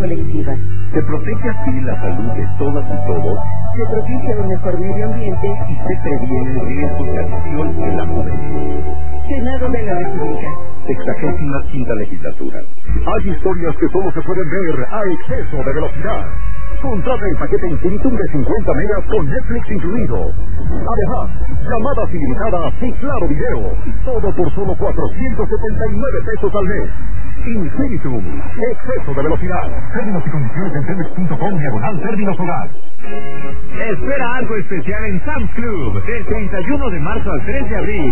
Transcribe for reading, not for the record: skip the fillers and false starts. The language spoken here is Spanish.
colectiva. Se protege así la salud de todas y todos. Se propicia un mejor medio ambiente y se previene riesgos de adicción en la juventud. Senado de la República. 65ª legislatura. Hay historias que solo se pueden ver a exceso de velocidad. Contrata el paquete Infinitum de 50 megas con Netflix incluido. Además, llamadas ilimitadas y claro video. Todo por solo 479 pesos al mes. Infinitum, exceso de velocidad. Términos y condiciones en telmex.com/términos hogar. Espera algo especial en Sam's Club, del 31 de marzo al 3 de abril.